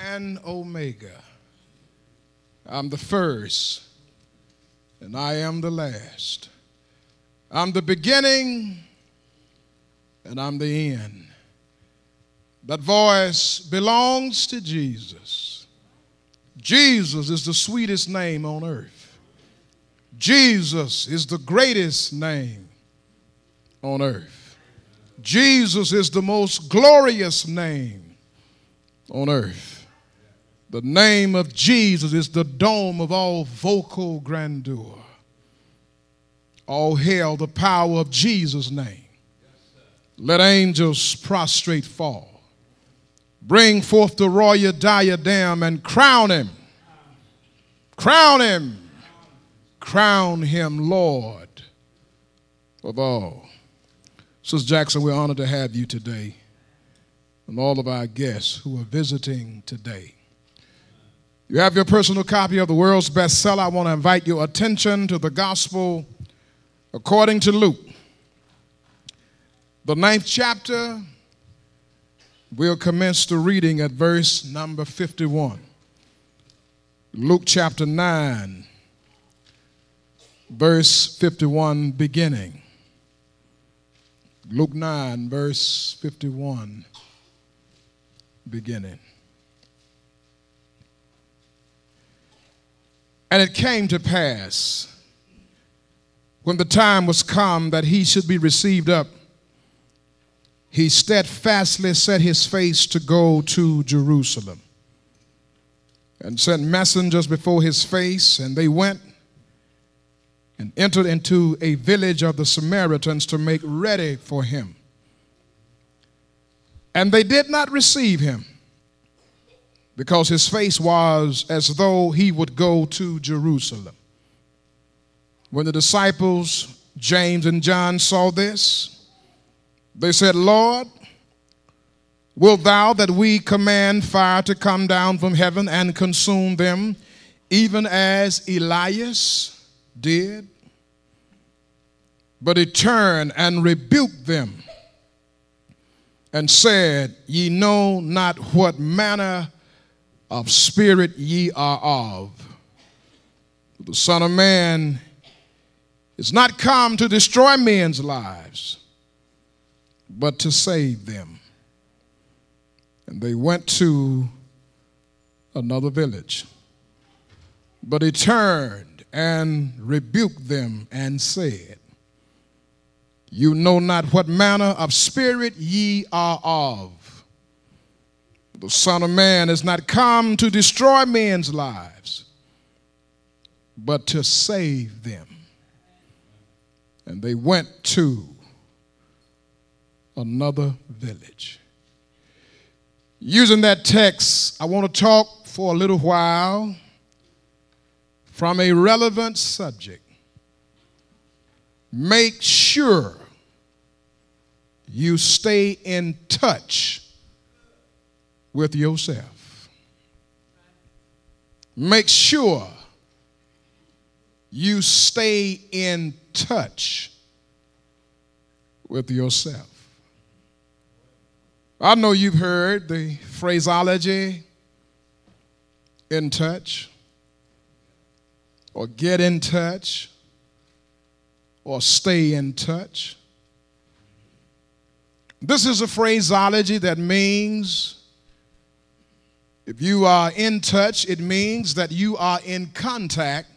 and Omega. I'm the first, and I am the last. I'm the beginning, and I'm the end. That voice belongs to Jesus. Jesus is the sweetest name on earth. Jesus is the greatest name on earth. Jesus is the most glorious name on earth. The name of Jesus is the dome of all vocal grandeur. All hail the power of Jesus' name. Let angels prostrate fall. Bring forth the royal diadem and crown him. Crown him. Crown him Lord of all. Sister Jackson, we're honored to have you today and all of our guests who are visiting today. You have your personal copy of the world's bestseller. I want to invite your attention to the gospel according to Luke. The 9th chapter, we'll commence the reading at verse number 51. Luke chapter 9, verse 51 beginning. Luke 9, verse 51 beginning. And it came to pass, when the time was come that he should be received up, he steadfastly set his face to go to Jerusalem, and sent messengers before his face, and they went and entered into a village of the Samaritans to make ready for him. And they did not receive him, because his face was as though he would go to Jerusalem. When the disciples, James and John, saw this, they said, Lord, wilt thou that we command fire to come down from heaven and consume them, even as Elias did? But he turned and rebuked them and said, Ye know not what manner of spirit ye are of. The Son of Man is not come to destroy men's lives, but to save them. And they went to another village. But he turned and rebuked them and said, You know not what manner of spirit ye are of. The Son of Man is not come to destroy men's lives, but to save them. And they went to another village. Using that text, I want to talk for a little while from a relevant subject. Make sure you stay in touch with yourself. Make sure you stay in touch with yourself. I know you've heard the phraseology, in touch, or get in touch, or stay in touch. This is a phraseology that means if you are in touch, it means that you are in contact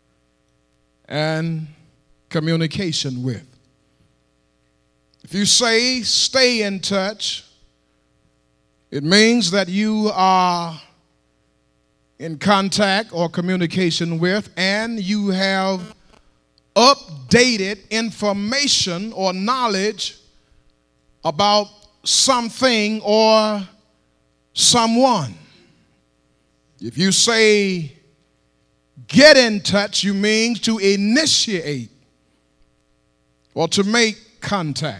and communication with. If you say stay in touch, it means that you are in contact or communication with, and you have updated information or knowledge about something or someone. If you say get in touch, you mean to initiate or to make contact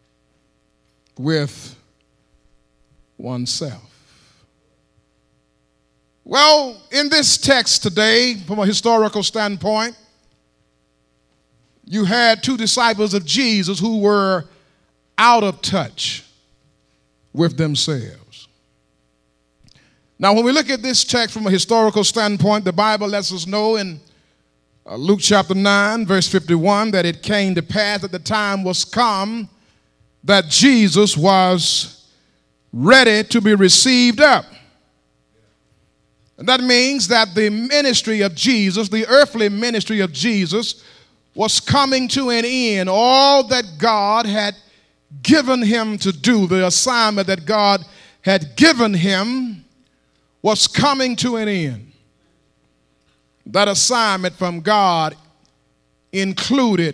with oneself. Well, in this text today, from a historical standpoint, you had two disciples of Jesus who were out of touch with themselves. Now, when we look at this text from a historical standpoint, the Bible lets us know in Luke chapter 9, verse 51, that it came to pass that the time was come that Jesus was ready to be received up. And that means that the ministry of Jesus, the earthly ministry of Jesus, was coming to an end. All that God had given him to do, the assignment that God had given him, was coming to an end. That assignment from God included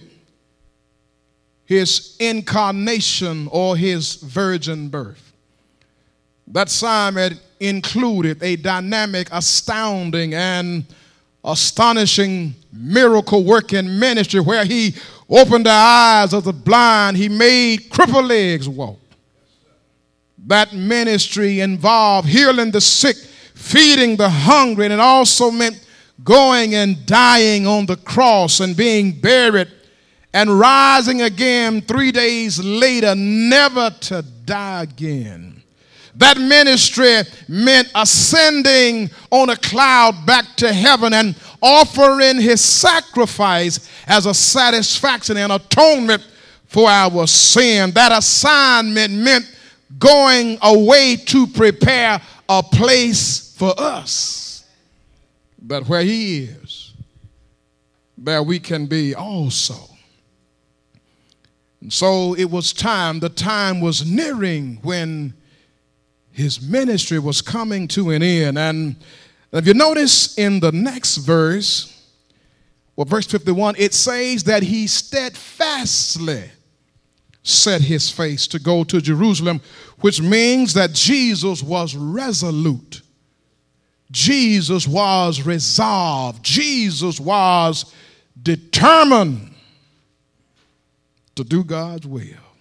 his incarnation or his virgin birth. That assignment included a dynamic, astounding, and astonishing miracle working ministry where he opened the eyes of the blind, he made crippled legs walk. That ministry involved healing the sick, feeding the hungry, and it also meant going and dying on the cross and being buried and rising again 3 days later, never to die again. That ministry meant ascending on a cloud back to heaven and offering his sacrifice as a satisfaction and atonement for our sin. That assignment meant going away to prepare a place for us. But where he is, there we can be also. And so it was time, the time was nearing when his ministry was coming to an end. And if you notice in the next verse, well, verse 51, it says that he steadfastly set his face to go to Jerusalem, which means that Jesus was resolute. Jesus was resolved. Jesus was determined to do God's will.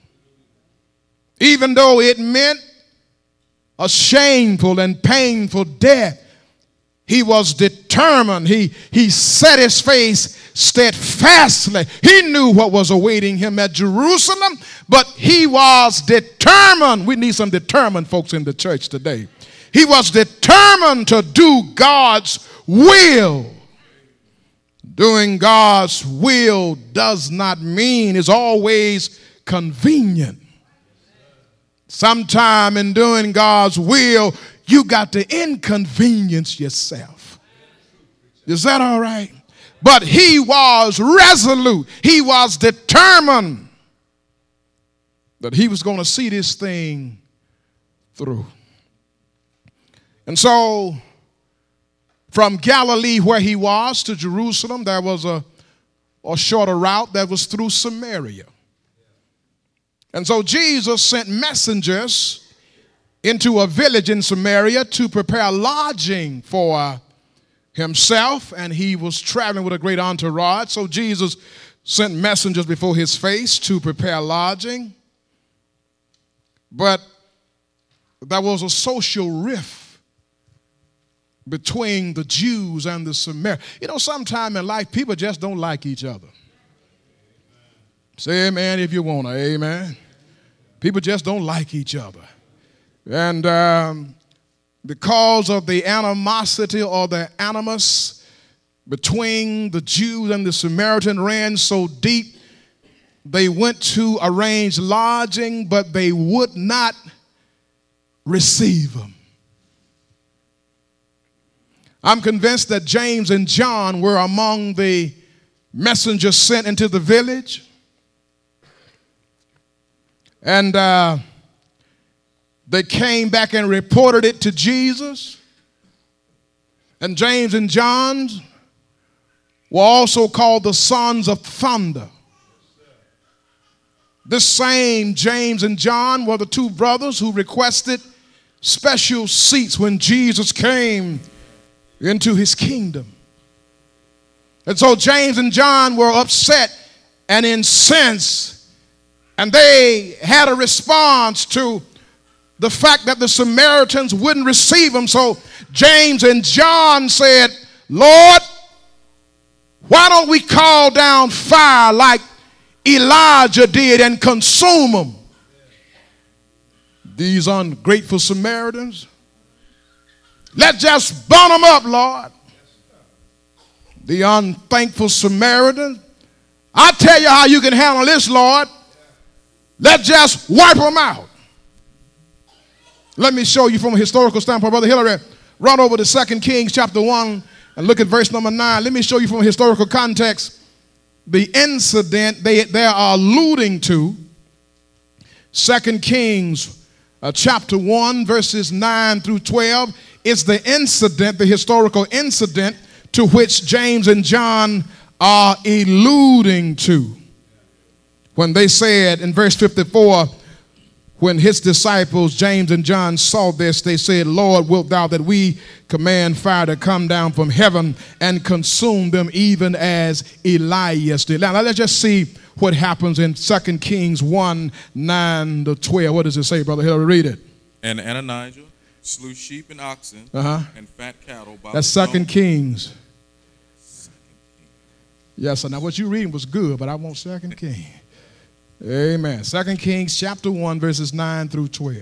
Even though it meant a shameful and painful death, he was determined. He set his face steadfastly. He knew what was awaiting him at Jerusalem, but he was determined. We need some determined folks in the church today. He was determined to do God's will. Doing God's will does not mean it's always convenient. Sometime in doing God's will, you got to inconvenience yourself. Is that all right? But he was resolute. He was determined that he was going to see this thing through. And so from Galilee, where he was, to Jerusalem, there was a shorter route that was through Samaria. And so Jesus sent messengers into a village in Samaria to prepare lodging for himself, and he was traveling with a great entourage. So Jesus sent messengers before his face to prepare lodging. But there was a social rift between the Jews and the Samaritans. You know, sometime in life, people just don't like each other. Say amen if you want to, amen. People just don't like each other. And because of the animosity or the animus between the Jews and the Samaritan ran so deep, they went to arrange lodging, but they would not receive them. I'm convinced that James and John were among the messengers sent into the village. And they came back and reported it to Jesus. And James and John were also called the sons of thunder. This same James and John were the two brothers who requested special seats when Jesus came into his kingdom. And so James and John were upset and incensed, and they had a response to the fact that the Samaritans wouldn't receive them. So James and John said, Lord, why don't we call down fire like Elijah did and consume them? These ungrateful Samaritans, Let's just burn them up, Lord. The unthankful Samaritan. I tell you how you can handle this, Lord. Let's just wipe them out. Let me show you from a historical standpoint. Brother Hillary, run over to 2 Kings chapter 1 and look at verse number 9. Let me show you from a historical context the incident they are alluding to. 2 Kings chapter 1 verses 9 through 12 is the incident, the historical incident to which James and John are alluding to. When they said in verse 54, when his disciples, James and John, saw this, they said, Lord, wilt thou that we command fire to come down from heaven and consume them even as Elias did? Now, let's just see what happens in 2 Kings 1, 9 to 12. What does it say, Brother Hillary? Read it. And Ananias slew sheep and oxen and fat cattle. That's 2 Kings. Yes, sir. Now what you reading was good, but I want 2 Kings. Amen. 2 Kings chapter 1 verses 9 through 12.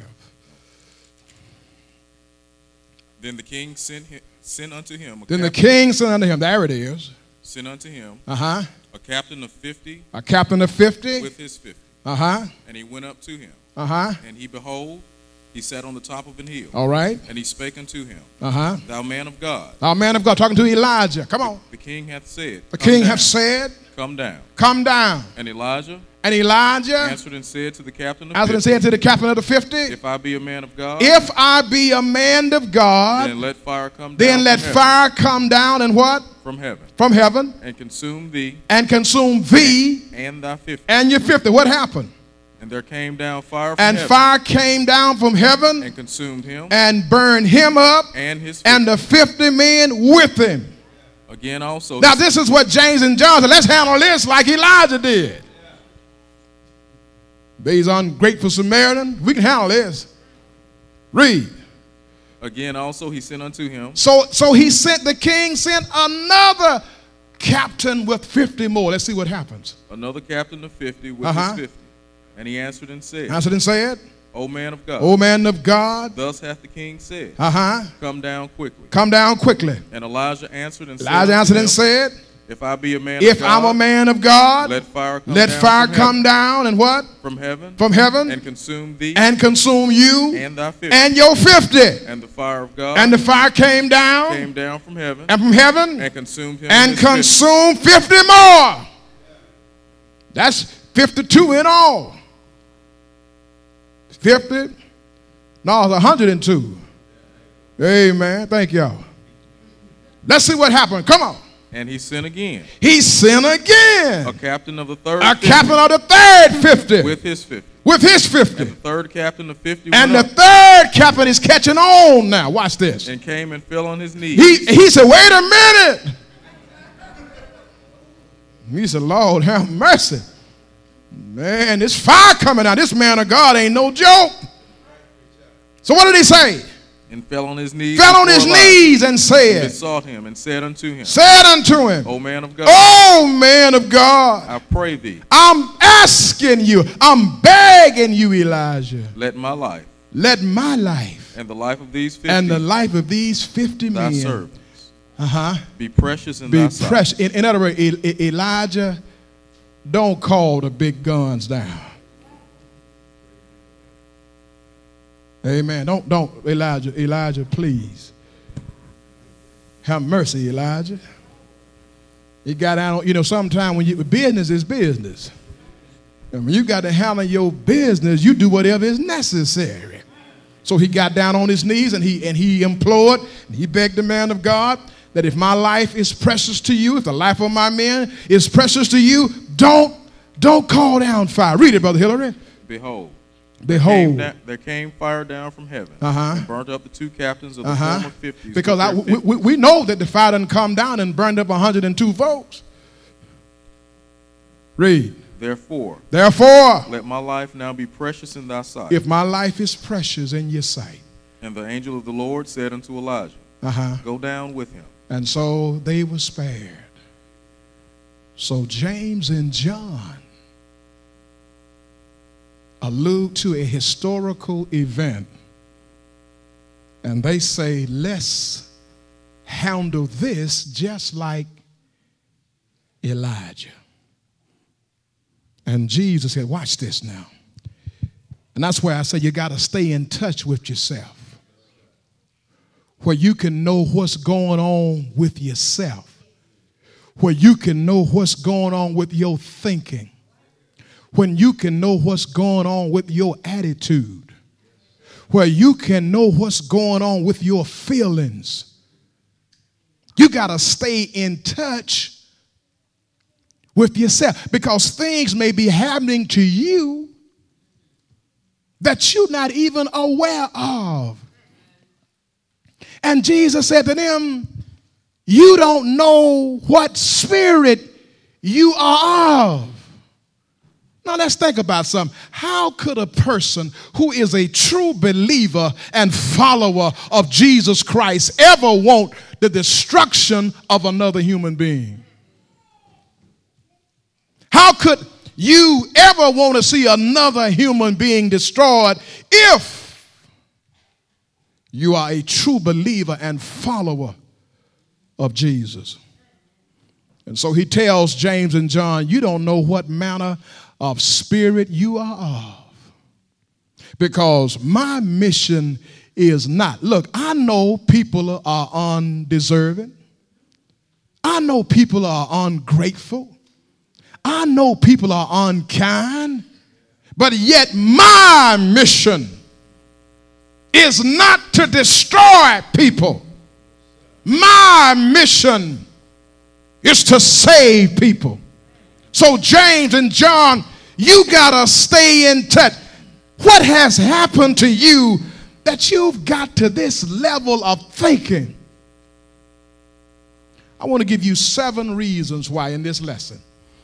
Then the king sent unto him. The king sent unto him. There it is. Sent unto him. A captain of 50. A captain of 50. With his 50. And he went up to him. And he behold, he sat on the top of an hill. All right. And he spake unto him. Thou man of God. Thou man of God, talking to Elijah. Come on. The king hath said. The king hath said. Come down. Come down. And Elijah answered and said to the captain of 50. Said to the captain of the 50. If I be a man of God. If I be a man of God. Then let fire come down. Then let fire come down and what? From heaven. From heaven. And consume thee. And consume thee. And thy 50. And your 50. What happened? And there came down fire from heaven. And fire came down from heaven. And consumed him. And burned him up. And his 50. And the 50 men with him. Again also. Now this is what James and John said. Let's handle this like Elijah did. These ungrateful Samaritan, we can handle this. Read. Again also he sent unto him. So the king sent another captain with 50 more. Let's see what happens. Another captain of 50 with his 50. And he answered and said. O man of God. O man of God. Thus hath the king said. Come down quickly. Come down quickly. And Elijah answered and said. If I be a man if of God. I'm a man of God. Let fire come down and what? From heaven. From heaven. And consume thee. And consume you. And thy 50. And your 50. And the fire of God. And the fire came down. Came down from heaven. And from heaven. And consumed him. And consumed 50 more. That's 52 in all. 50. No, it's 102. Amen. Thank y'all. Let's see what happened. Come on. And he sinned again. He sinned again. A captain of the third. A captain of the third 50. With his 50. With his 50. And the third captain of 50. And the third captain is catching on now. Watch this. And came and fell on his knees. He said, wait a minute. He said, Lord, have mercy. Man, this fire coming out. This man of God ain't no joke. So what did he say? And fell on his knees. Fell on his knees and said. And besought him and said unto him. Said unto him. O man of God. O man of God. I pray thee. I'm asking you. I'm begging you, Elijah. Let my life. Let my life. And the life of these 50. And the life of these 50 men. Thy servants. Be precious in thy sight. Be precious. In other words, Elijah, don't call the big guns down. Amen. Don't, Elijah, please. Have mercy, Elijah. You got out, sometimes when business is business. And when you got to handle your business, you do whatever is necessary. So he got down on his knees and he implored, and he begged the man of God that if my life is precious to you, if the life of my men is precious to you, don't call down fire. Read it, Brother Hillary. Behold. Behold. There came fire down from heaven and burnt up the two captains of the former 50s. Because we know that the fire didn't come down and burned up 102 folks. Read. Therefore, let my life now be precious in thy sight. If my life is precious in your sight. And the angel of the Lord said unto Elijah, Go down with him. And so they were spared. So James and John allude to a historical event And they say, let's handle this just like Elijah. And Jesus said, watch this now. And that's why I say you got to stay in touch with yourself, where you can know what's going on with yourself, where you can know what's going on with your thinking, when you can know what's going on with your attitude, where you can know what's going on with your feelings. You got to stay in touch with yourself, because things may be happening to you that you're not even aware of. And Jesus said to them, you don't know what spirit you are of. Now let's think about something. How could a person who is a true believer and follower of Jesus Christ ever want the destruction of another human being? How could you ever want to see another human being destroyed if you are a true believer and follower of Jesus? And so he tells James and John, you don't know what manner of spirit you are of, because my mission is not. Look, I know people are undeserving. I know people are ungrateful. I know people are unkind. But yet my mission is not to destroy people. My mission is to save people. So James and John, you got to stay in touch. What has happened to you that you've got to this level of thinking? I want to give you 7 reasons why in this lesson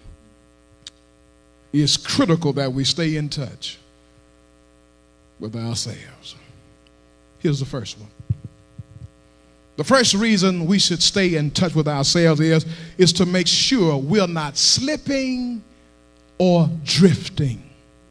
it's critical that we stay in touch with ourselves. Here's the first one. The first reason we should stay in touch with ourselves is to make sure we're not slipping or drifting.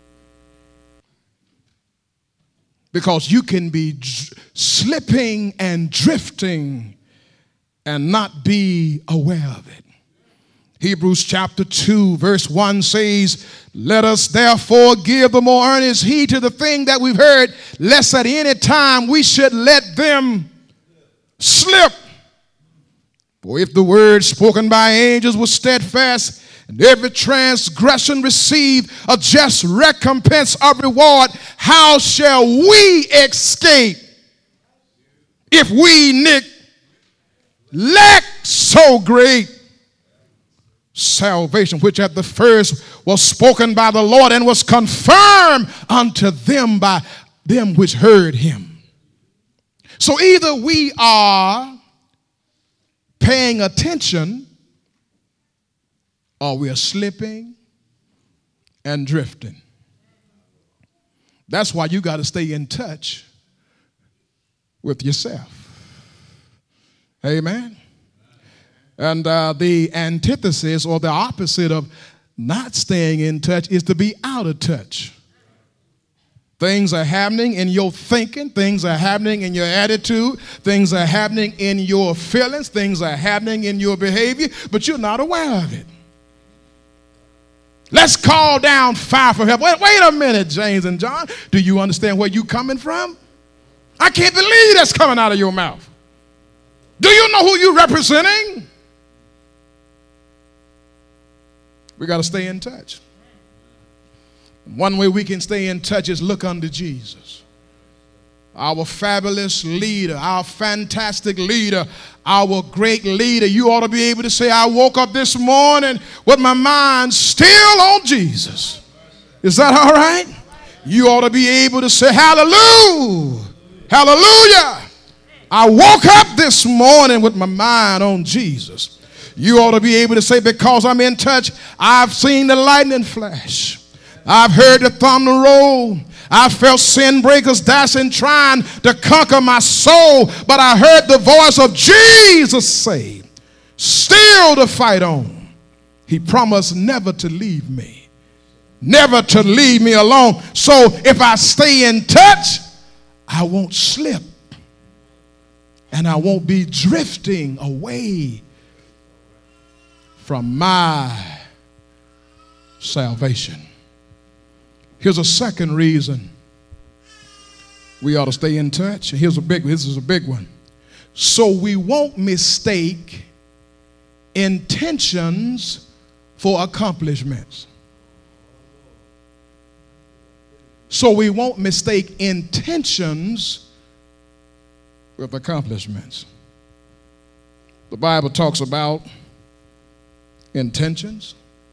Because you can be slipping and drifting and not be aware of it. Hebrews chapter 2 verse 1 says, let us therefore give the more earnest heed to the thing that we've heard, lest at any time we should let them slip. For if the word spoken by angels was steadfast, and every transgression receive a just recompense of reward, how shall we escape if we neglect so great salvation, which at the first was spoken by the Lord and was confirmed unto them by them which heard him? So either we are paying attention or we are slipping and drifting. That's why you got to stay in touch with yourself. Amen. And the antithesis or the opposite of not staying in touch is to be out of touch. Things are happening in your thinking. Things are happening in your attitude. Things are happening in your feelings. Things are happening in your behavior, but you're not aware of it. Let's call down fire for help. Wait a minute, James and John. Do you understand where you're coming from? I can't believe that's coming out of your mouth. Do you know who you're representing? We got to stay in touch. One way we can stay in touch is look unto Jesus, our fabulous leader, our fantastic leader, our great leader. You ought to be able to say, I woke up this morning with my mind still on Jesus. Is that all right? You ought to be able to say, hallelujah, hallelujah. I woke up this morning with my mind on Jesus. You ought to be able to say, because I'm in touch, I've seen the lightning flash. I've heard the thunder roll. I felt sin breakers dashing, trying to conquer my soul. But I heard the voice of Jesus say, still to fight on. He promised never to leave me. Never to leave me alone. So if I stay in touch, I won't slip and I won't be drifting away from my salvation. Here's a second reason we ought to stay in touch. This is a big one. So we won't mistake intentions for accomplishments. So we won't mistake intentions with accomplishments. The Bible talks about intentions.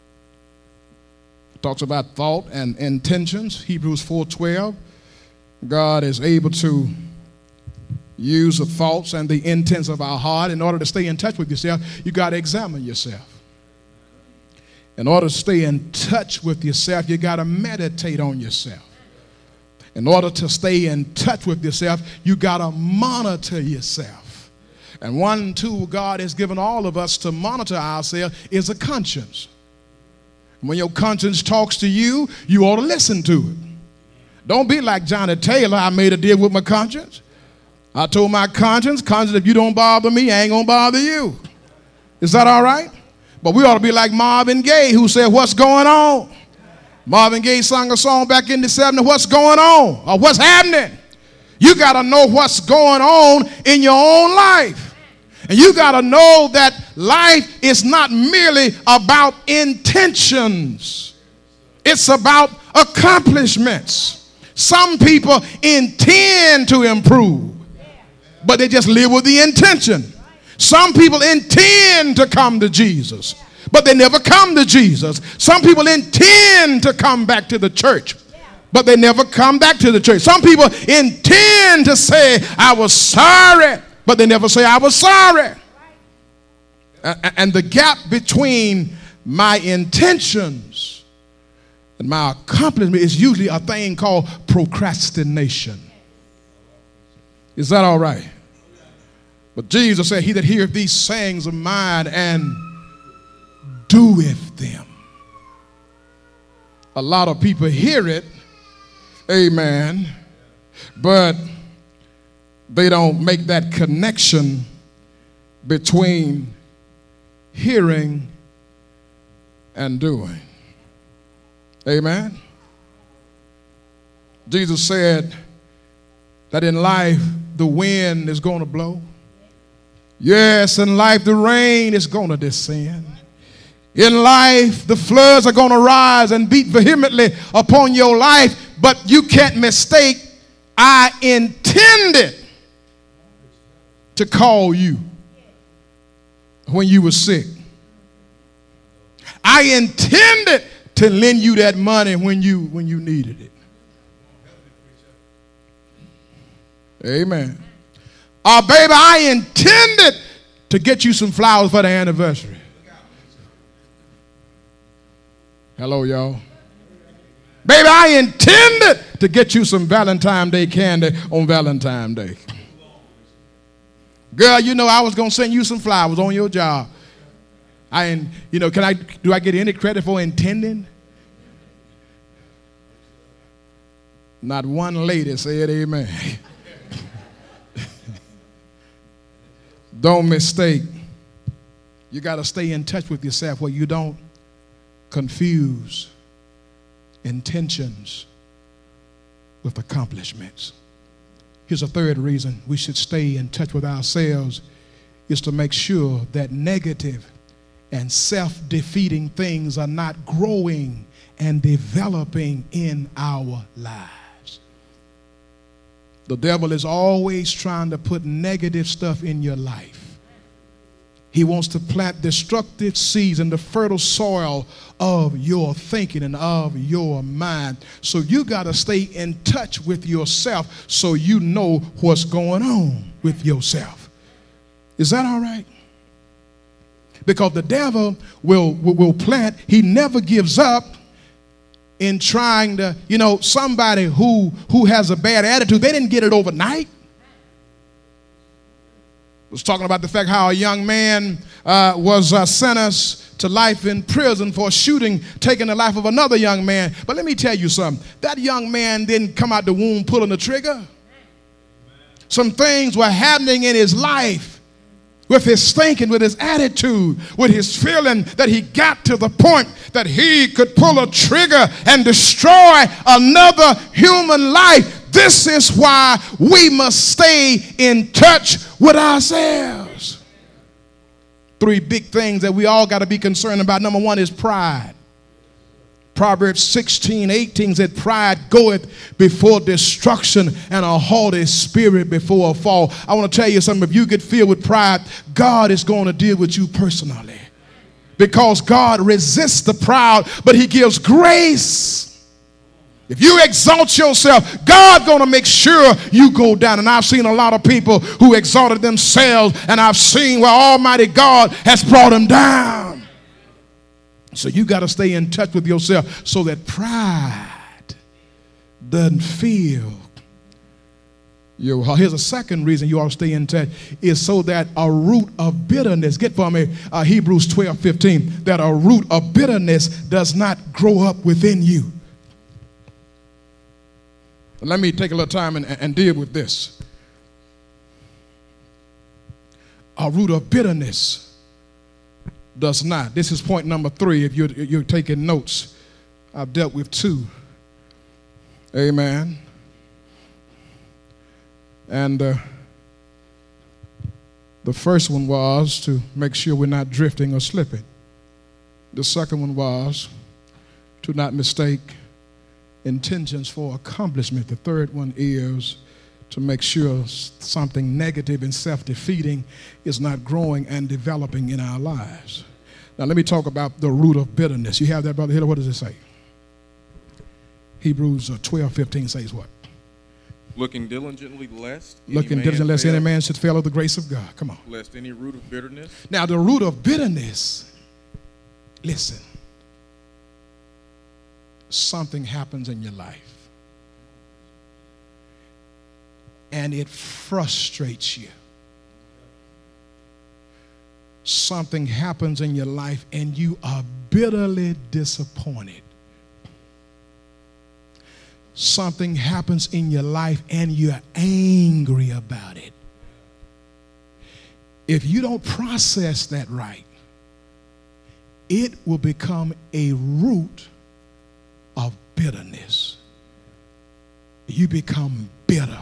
It talks about thought and intentions. Hebrews 4:12. God is able to use the thoughts and the intents of our heart. In order to stay in touch with yourself, you got to examine yourself. In order to stay in touch with yourself, you got to meditate on yourself. In order to stay in touch with yourself, you got to monitor yourself. And one tool God has given all of us to monitor ourselves is a conscience. When your conscience talks to you, you ought to listen to it. Don't be like Johnny Taylor. I made a deal with my conscience. I told my conscience, if you don't bother me, I ain't going to bother you. Is that all right? But we ought to be like Marvin Gaye, who said, what's going on? Marvin Gaye sung a song back in the 70s, what's going on? Or what's happening? You got to know what's going on in your own life. And you got to know that life is not merely about intentions. It's about accomplishments. Some people intend to improve, but they just live with the intention. Some people intend to come to Jesus, but they never come to Jesus. Some people intend to come back to the church, but they never come back to the church. Some people intend to say, I was sorry, but they never say, I was sorry. And the gap between my intentions and my accomplishment is usually a thing called procrastination. Is that all right? But Jesus said, he that heareth these sayings of mine and doeth them. A lot of people hear it, amen, but they don't make that connection between hearing and doing. Amen. Jesus said that in life the wind is going to blow. Yes, in life the rain is going to descend. In life the floods are going to rise and beat vehemently upon your life, but you can't mistake, I intended to call you when you were sick. I intended to lend you that money when you needed it. Amen. Baby, I intended to get you some flowers for the anniversary. Hello, y'all. Baby, I intended to get you some Valentine's Day candy on Valentine's Day. Girl, you know I was going to send you some flowers on your job. Do I get any credit for intending? Not one lady said amen. Don't mistake. You got to stay in touch with yourself where you don't confuse intentions with accomplishments. Here's a third reason we should stay in touch with ourselves is to make sure that negative and self-defeating things are not growing and developing in our lives. The devil is always trying to put negative stuff in your life. He wants to plant destructive seeds in the fertile soil of your thinking and of your mind. So you got to stay in touch with yourself so you know what's going on with yourself. Is that all right? Because the devil will plant, he never gives up in trying to, somebody who has a bad attitude, they didn't get it overnight. I was talking about the fact how a young man was sentenced to life in prison for shooting, taking the life of another young man. But let me tell you something. That young man didn't come out the womb pulling the trigger. Some things were happening in his life with his thinking, with his attitude, with his feeling, that he got to the point that he could pull a trigger and destroy another human life. This is why we must stay in touch with ourselves. 3 big things that we all got to be concerned about. Number 1 is pride. Proverbs 16:18 said, pride goeth before destruction, and a haughty spirit before a fall. I want to tell you something. If you get filled with pride, God is going to deal with you personally, because God resists the proud, but he gives grace. If you exalt yourself, God's going to make sure you go down. And I've seen a lot of people who exalted themselves, and I've seen where Almighty God has brought them down. So you got to stay in touch with yourself so that pride doesn't fill your heart. Here's a second reason you ought to stay in touch, is so that a root of bitterness, get for me Hebrews 12:15, that a root of bitterness does not grow up within you. Let me take a little time and deal with this. A root of bitterness does not. This is point number 3 if you're taking notes. I've dealt with 2. Amen. And the first one was to make sure we're not drifting or slipping. The second one was to not mistake intentions for accomplishment. The third one is to make sure something negative and self-defeating is not growing and developing in our lives. Now let me talk about the root of bitterness. You have that, Brother Hitler? What does it say? Hebrews 12:15 says what? Looking diligently lest any man should fail of the grace of God. Come on. Lest any root of bitterness. Now the root of bitterness, listen, something happens in your life and it frustrates you. Something happens in your life and you are bitterly disappointed. Something happens in your life and you're angry about it. If you don't process that right, it will become a root of bitterness. You become bitter.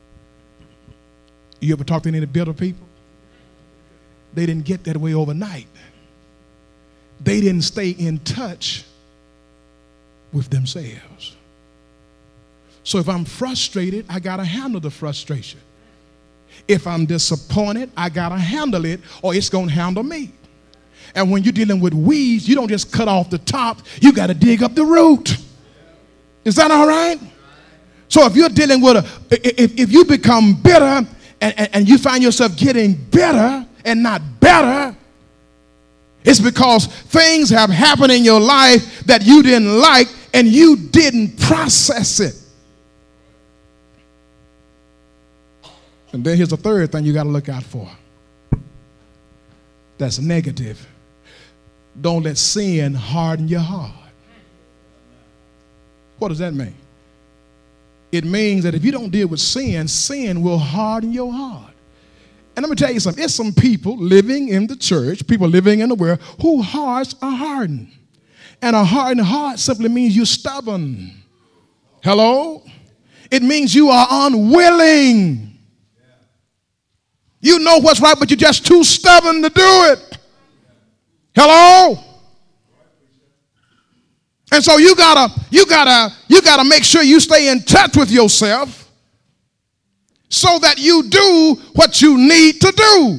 You ever talk to any bitter people? They didn't get that way overnight. They didn't stay in touch with themselves. So if I'm frustrated, I got to handle the frustration. If I'm disappointed, I got to handle it or it's going to handle me. And when you're dealing with weeds, you don't just cut off the top, you got to dig up the root. Is that all right? So if you're dealing with if you become bitter and you find yourself getting bitter and not better, it's because things have happened in your life that you didn't like and you didn't process it. And then here's the third thing you got to look out for. That's negative. Don't let sin harden your heart. What does that mean? It means that if you don't deal with sin, sin will harden your heart. And let me tell you something. It's some people living in the church, people living in the world, whose hearts are hardened. And a hardened heart simply means you're stubborn. Hello? It means you are unwilling. You know what's right, but you're just too stubborn to do it. Hello? And so you gotta make sure you stay in touch with yourself so that you do what you need to do.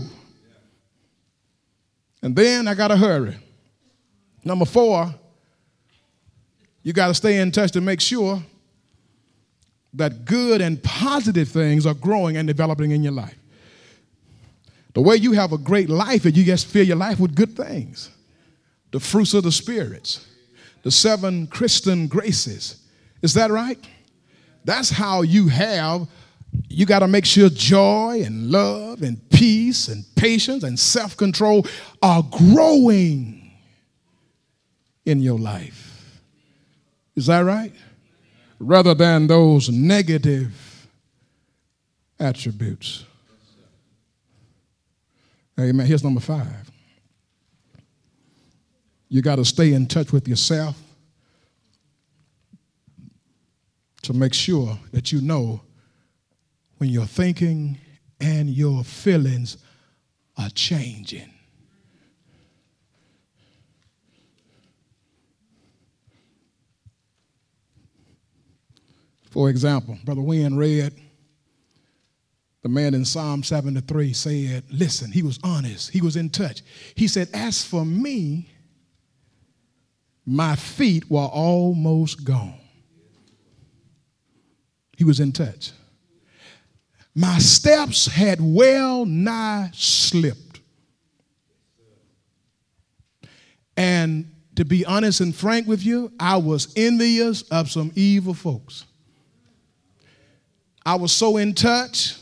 And then I gotta hurry. Number 4, you gotta stay in touch to make sure that good and positive things are growing and developing in your life. The way you have a great life is you just fill your life with good things. The fruits of the spirits. The 7 Christian graces. Is that right? That's how you got to make sure joy and love and peace and patience and self-control are growing in your life. Is that right? Rather than those negative attributes. Amen. Here's number 5. You got to stay in touch with yourself to make sure that you know when your thinking and your feelings are changing. For example, Brother Wynn read, the man in Psalm 73 said, listen, he was honest. He was in touch. He said, as for me, my feet were almost gone. He was in touch. My steps had well nigh slipped. And to be honest and frank with you, I was envious of some evil folks. I was so in touch,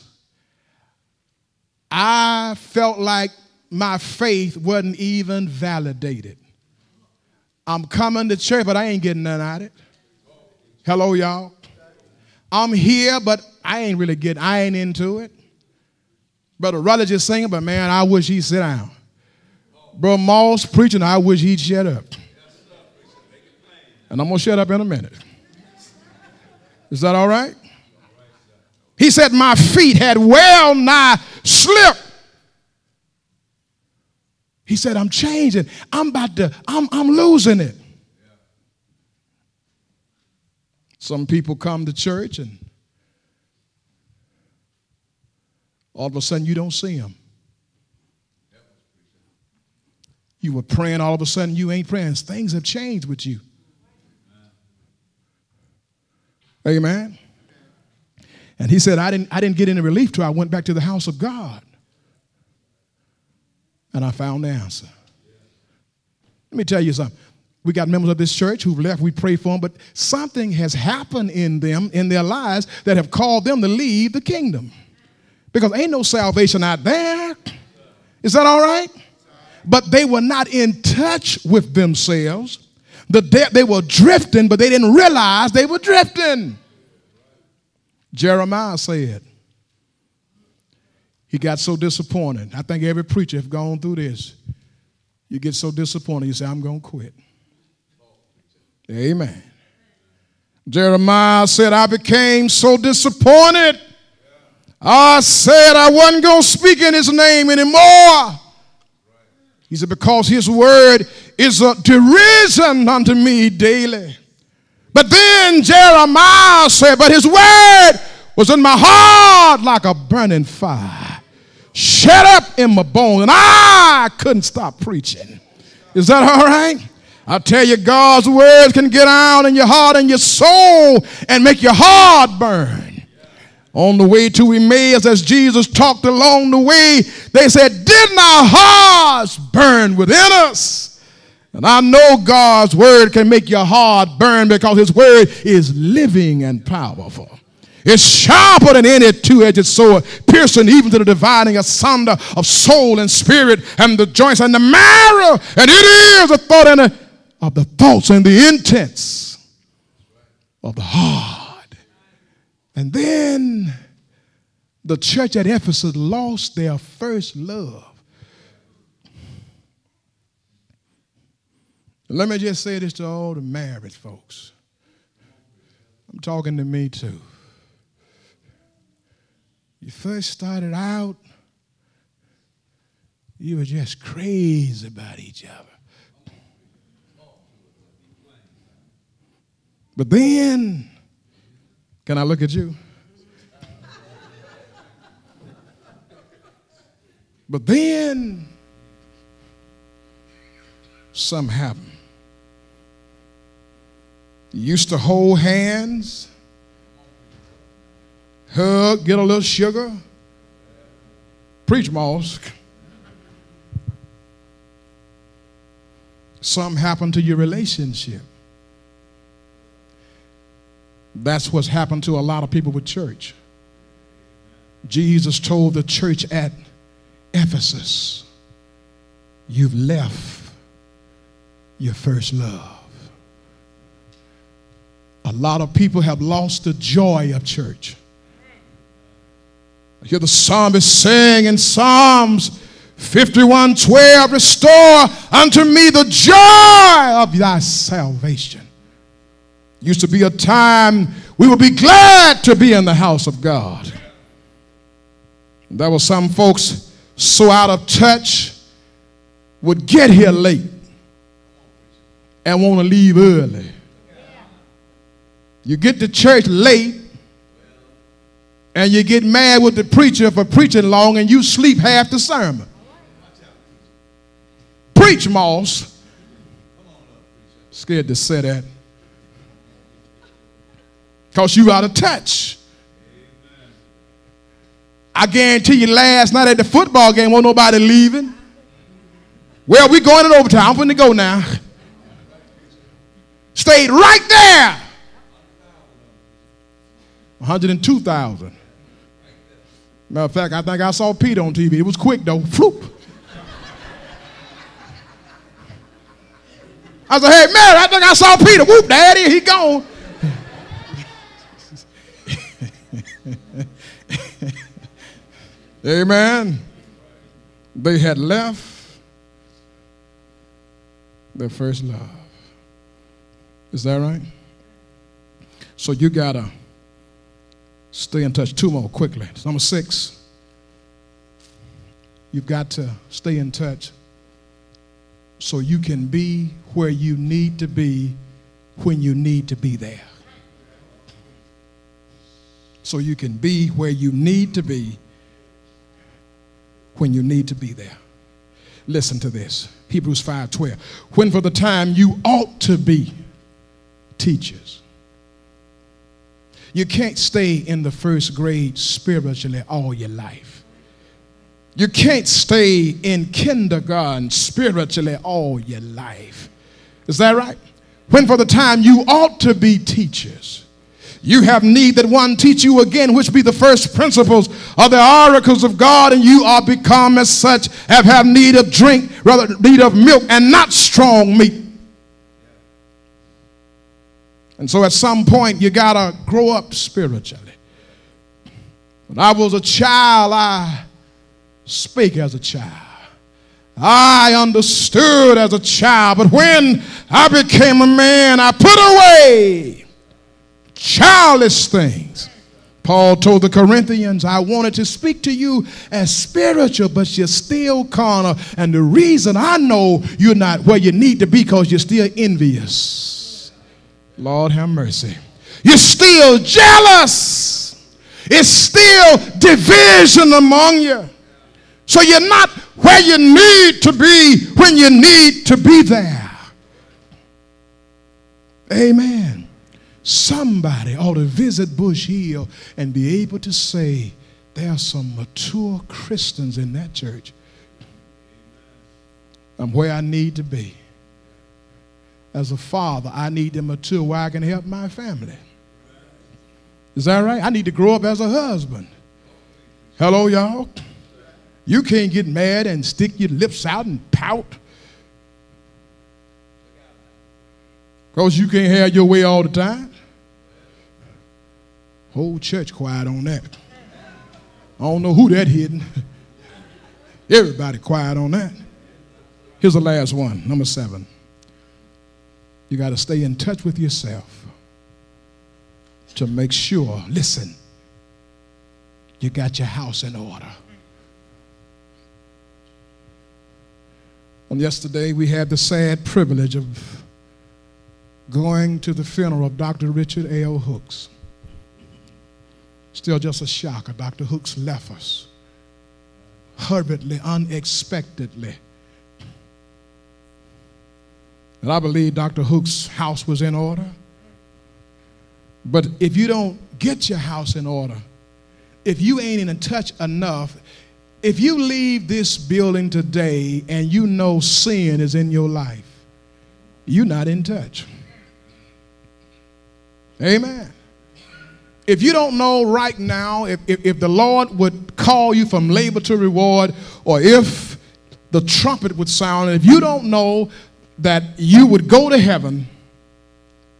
I felt like my faith wasn't even validated. I'm coming to church, but I ain't getting none out of it. Hello, y'all. I'm here, but I ain't into it. Brother Rutledge is singing, but man, I wish he'd sit down. Bro Moss preaching, I wish he'd shut up. And I'm going to shut up in a minute. Is that all right? He said, my feet had well nigh slipped. He said, I'm changing. I'm losing it. Some people come to church and all of a sudden you don't see them. You were praying, all of a sudden you ain't praying. Things have changed with you. Amen. And he said, I didn't get any relief till I went back to the house of God. And I found the answer. Let me tell you something. We got members of this church who've left. We pray for them, but something has happened in them, in their lives, that have called them to leave the kingdom. Because ain't no salvation out there. Is that all right? But they were not in touch with themselves. They were drifting, but they didn't realize they were drifting. Jeremiah said, he got so disappointed. I think every preacher has gone through this. You get so disappointed, you say, I'm going to quit. Amen. Jeremiah said, I became so disappointed. I said I wasn't going to speak in his name anymore. He said, because his word is a derision unto me daily. But then Jeremiah said, but his word was in my heart like a burning fire, shut up in my bones, and I couldn't stop preaching. Is that all right? I tell you, God's words can get out in your heart and your soul and make your heart burn. On the way to Emmaus, as Jesus talked along the way, they said, didn't our hearts burn within us? And I know God's word can make your heart burn because his word is living and powerful. It's sharper than any two-edged sword, piercing even to the dividing asunder of soul and spirit and the joints and the marrow. And it is a thought of the thoughts and the intents of the heart. And then the church at Ephesus lost their first love. Let me just say this to all the married folks. I'm talking to me too. You first started out, you were just crazy about each other. But then, can I look at you? But then, something happened. You used to hold hands, hug, get a little sugar. Preach, Moss. Something happened to your relationship. That's what's happened to a lot of people with church. Jesus told the church at Ephesus, you've left your first love. A lot of people have lost the joy of church. I hear the psalmist saying in Psalms 51:12, restore unto me the joy of thy salvation. Used to be a time we would be glad to be in the house of God. There were some folks so out of touch would get here late and want to leave early. You get to church late and you get mad with the preacher for preaching long and you sleep half the sermon. Preach, Moss. Scared to say that. Because you out of touch. I guarantee you last night at the football game, wasn't nobody leaving. Well, we going in overtime. I'm going to go now. Stayed right there. 102,000. Matter of fact, I think I saw Peter on TV. It was quick though. Floop. I said, hey, Mary, I think I saw Peter. Whoop, Daddy, he gone. Amen. They had left their first love. Is that right? So you got to stay in touch. 2 more quickly. Number 6. You've got to stay in touch so you can be where you need to be when you need to be there. So you can be where you need to be when you need to be there. Listen to this. Hebrews 5:12. When for the time you ought to be teachers. You can't stay in the first grade spiritually all your life. You can't stay in kindergarten spiritually all your life. Is that right? When for the time you ought to be teachers. You have need that one teach you again, which be the first principles of the oracles of God, and you are become as such, have need of drink, rather need of milk, and not strong meat. And so at some point, you got to grow up spiritually. When I was a child, I spake as a child. I understood as a child. But when I became a man, I put away childish things. Paul told the Corinthians, I wanted to speak to you as spiritual, but you're still carnal. And the reason I know you're not where you need to be because you're still envious. Lord have mercy. You're still jealous. It's still division among you. So you're not where you need to be when you need to be there. Amen. Somebody ought to visit Bush Hill and be able to say, there are some mature Christians in that church. I'm where I need to be. As a father, I need to mature where I can help my family. Is that right? I need to grow up as a husband. Hello, y'all. You can't get mad and stick your lips out and pout. Because you can't have your way all the time. Whole church quiet on that. I don't know who that hidden. Everybody quiet on that. Here's the last one, number 7. You got to stay in touch with yourself to make sure, listen, you got your house in order. On yesterday, we had the sad privilege of going to the funeral of Dr. Richard L. Hooks. Still just a shocker. Dr. Hooks left us hurriedly, unexpectedly. And I believe Dr. Hooks' house was in order. But if you don't get your house in order, if you ain't in touch enough, if you leave this building today and you know sin is in your life, you're not in touch. Amen. If you don't know right now, if the Lord would call you from labor to reward, or if the trumpet would sound, and if you don't know that you would go to heaven,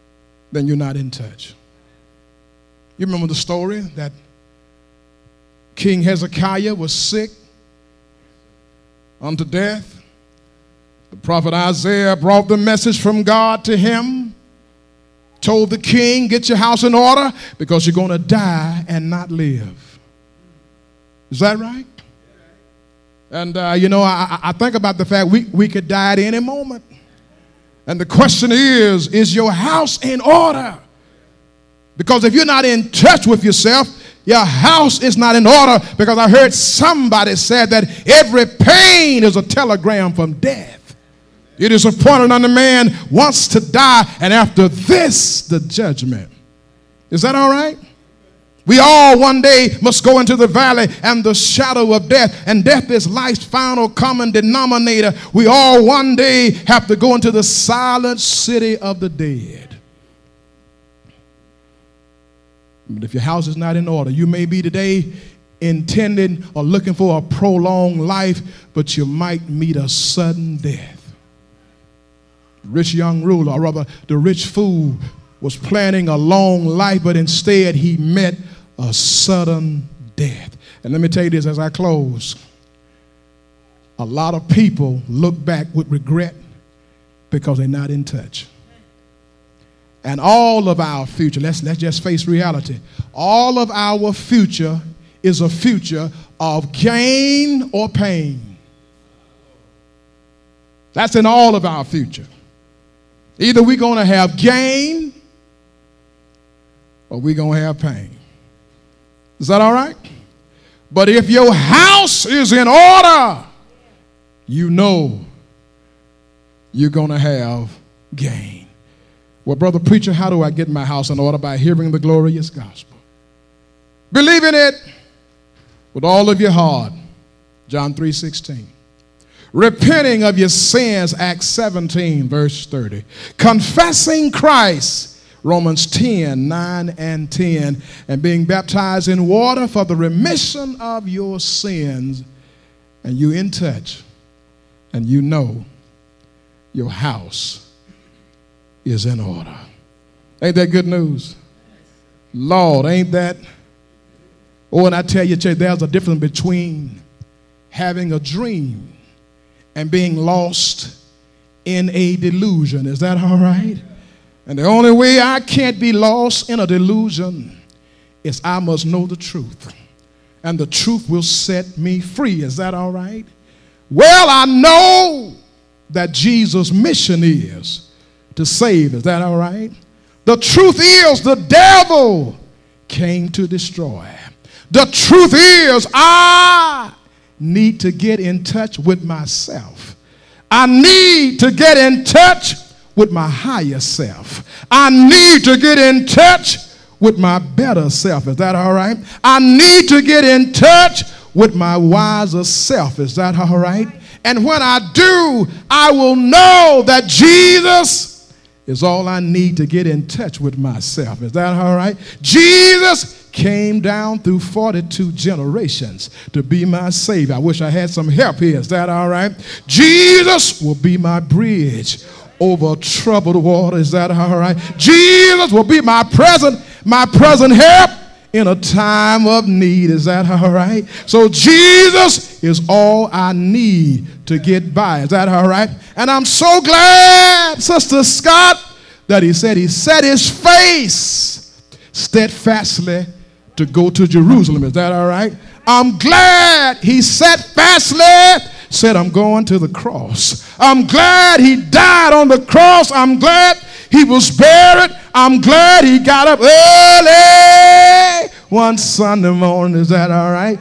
then you're not in touch. You remember the story that King Hezekiah was sick unto death. The prophet Isaiah brought the message from God to him, told the king, get your house in order because you're going to die and not live. Is that right? And, I think about the fact we could die at any moment. And the question is your house in order? Because if you're not in touch with yourself, your house is not in order, because I heard somebody said that every pain is a telegram from death. It is appointed unto man once to die, and after this, the judgment. Is that all right? We all one day must go into the valley and the shadow of death, and death is life's final common denominator. We all one day have to go into the silent city of the dead. But if your house is not in order, you may be today intending or looking for a prolonged life, but you might meet a sudden death. The rich young ruler, or rather the rich fool, was planning a long life, but instead he met a sudden death. And let me tell you this as I close. A lot of people look back with regret because they're not in touch. And all of our future, let's just face reality. All of our future is a future of gain or pain. That's in all of our future. Either we're going to have gain or we're going to have pain. Is that all right? But if your house is in order, you know you're going to have gain. Well, brother preacher, how do I get my house in order? By hearing the glorious gospel. Believing it with all of your heart, John 3:16. Repenting of your sins, Acts 17, verse 30. Confessing Christ, Romans 10, 9 and 10. And being baptized in water for the remission of your sins. And you in touch. And you know your house is in order. Ain't that good news? Lord, ain't that? Oh, and I tell you, church, there's a difference between having a dream and being lost in a delusion. Is that all right? And the only way I can't be lost in a delusion is I must know the truth. And the truth will set me free. Is that all right? Well, I know that Jesus' mission is to save. Is that all right? The truth is the devil came to destroy. The truth is I need to get in touch with myself. I need to get in touch with my higher self. I need to get in touch with my better self. Is that all right? I need to get in touch with my wiser self. Is that all right? And when I do, I will know that Jesus is all I need to get in touch with myself. Is that all right? Jesus came down through 42 generations to be my Savior. I wish I had some help here. Is that all right? Jesus will be my bridge over troubled water. Is that all right? Jesus will be my present help in a time of need. Is that all right? So Jesus is all I need to get by. Is that all right? And I'm so glad, Sister Scott, that he said he set his face steadfastly to go to Jerusalem. Is that all right? I'm glad he steadfastly said, I'm going to the cross. I'm glad he died on the cross. I'm glad he was buried. I'm glad he got up early one Sunday morning. Is that all right?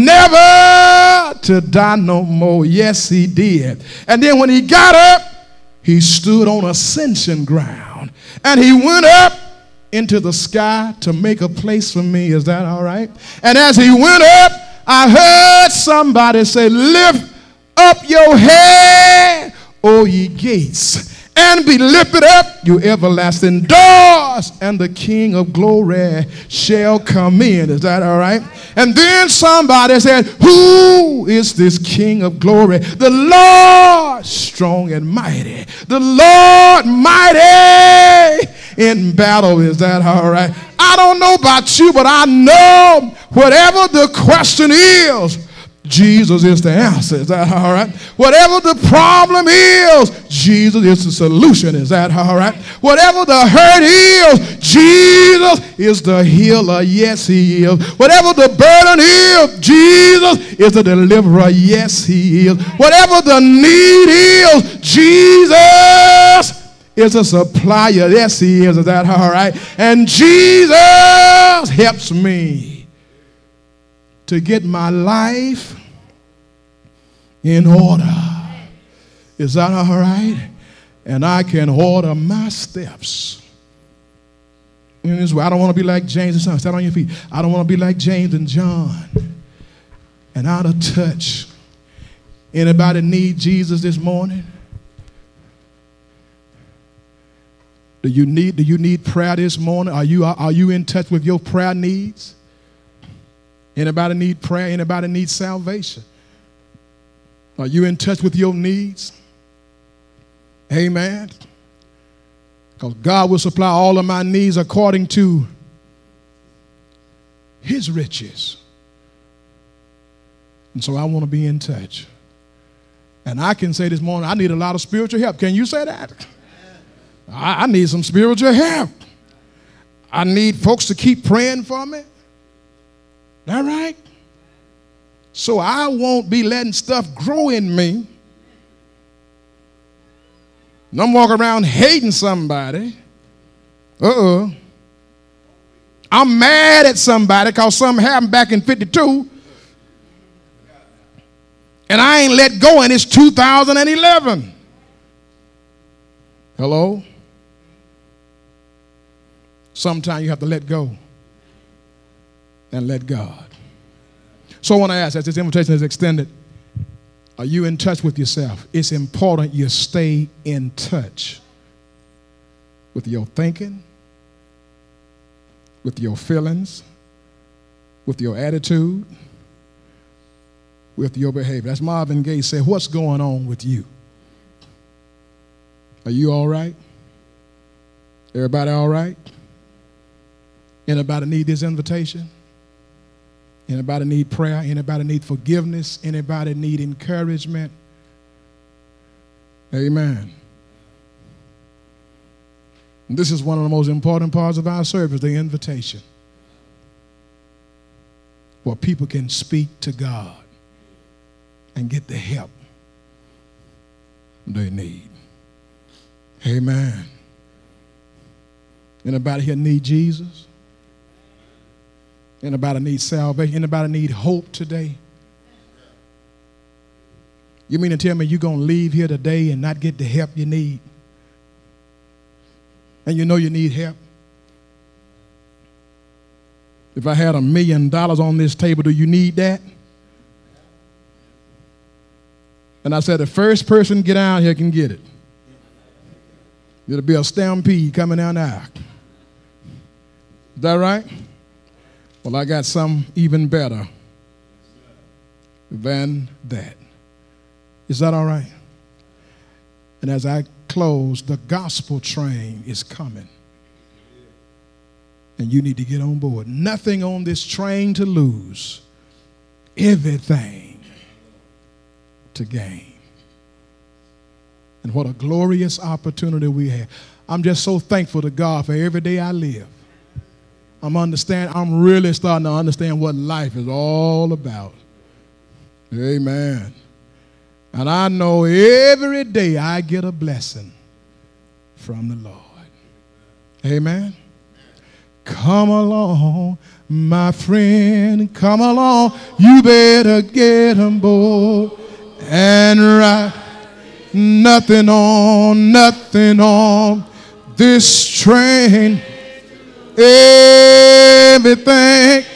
Never to die no more. Yes, he did. And then when he got up, he stood on ascension ground. And he went up into the sky to make a place for me. Is that all right? And as he went up, I heard somebody say, lift up your head, O ye gates, and be lifted up, you everlasting doors, and the King of glory shall come in. Is that all right? And then somebody said, who is this King of glory? The Lord strong and mighty. The Lord mighty in battle. Is that all right? I I don't know about you, but I know whatever the question is, Jesus is the answer. Is that all right? Whatever the problem is, Jesus is the solution. Is that all right? Whatever the hurt is, Jesus is the healer. Yes, he is. Whatever the burden is, Jesus is the deliverer. Yes, he is. Whatever the need is, Jesus is a supplier. Yes, he is. Is that all right? And Jesus helps me to get my life in order. Is that all right? And I can order my steps in this way. I don't want to be like James and John. Stand on your feet. I don't want to be like James and John and out of touch. Anybody need Jesus this morning? Do you need prayer this morning? Are you in touch with your prayer needs? Anybody need prayer? Anybody need salvation? Are you in touch with your needs? Amen. Because God will supply all of my needs according to his riches. And so I want to be in touch. And I can say this morning, I need a lot of spiritual help. Can you say that? I need some spiritual help. I need folks to keep praying for me. All right? So I won't be letting stuff grow in me. And I'm walking around hating somebody. I'm mad at somebody because something happened back in 52. And I ain't let go, and it's 2011. Hello? Sometimes you have to let go and let God. So I want to ask, as this invitation is extended, are you in touch with yourself? It's important you stay in touch with your thinking, with your feelings, with your attitude, with your behavior. As Marvin Gaye said, what's going on with you? Are you all right? Everybody all right? Anybody need this invitation? Anybody need prayer? Anybody need forgiveness? Anybody need encouragement? Amen. And this is one of the most important parts of our service, the invitation, where people can speak to God and get the help they need. Amen. Anybody here need Jesus? Anybody need salvation? Anybody need hope today? You mean to tell me you're going to leave here today and not get the help you need? And you know you need help? If I had $1 million on this table, do you need that? And I said, the first person get down here can get it. It'll be a stampede coming down the aisle. Is that right? Well, I got some even better than that. Is that all right? And as I close, the gospel train is coming. And you need to get on board. Nothing on this train to lose. Everything to gain. And what a glorious opportunity we have. I'm just so thankful to God for every day I live. I'm really starting to understand what life is all about. Amen. And I know every day I get a blessing from the Lord. Amen. Come along, my friend, come along. You better get on board and ride. Nothing on this train. Everything